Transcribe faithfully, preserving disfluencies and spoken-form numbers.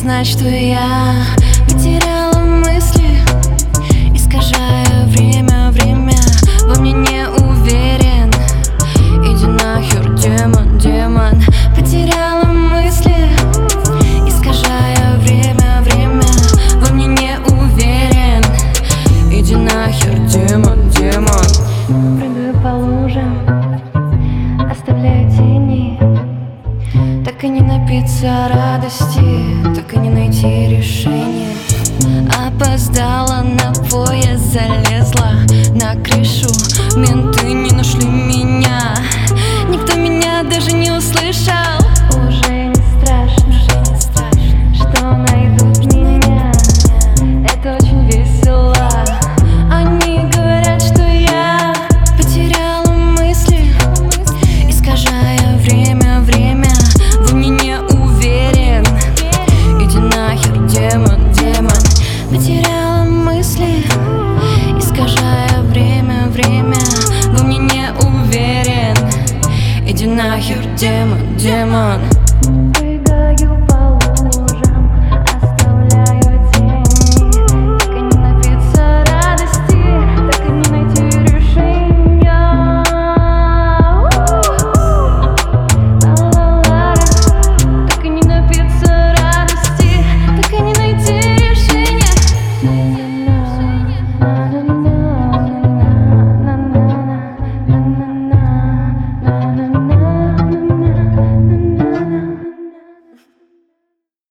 знать, что я потеряла мысли, искажая время, время во мне не уверен. Иди нахер, демон, демон. Потеряла мысли, искажая время, время во мне не уверен. Иди нахер, демон, демон. Прыгаю по лужам, оставляю тени. Так и не напиться радости, так и не найти решение. Опоздала на поезд, залезла на крышу. Менты не нашли меня, никто меня даже не услышал. Уже не страшно, что найдут меня. Это очень весело. Они говорят, что я потеряла мысли, искажая время, время во мне не уверен. Иди нахер, демон, демон. Потеряла мысли, искажая время, время во мне не уверен. Иди нахер, демон, демон. Прыгаю по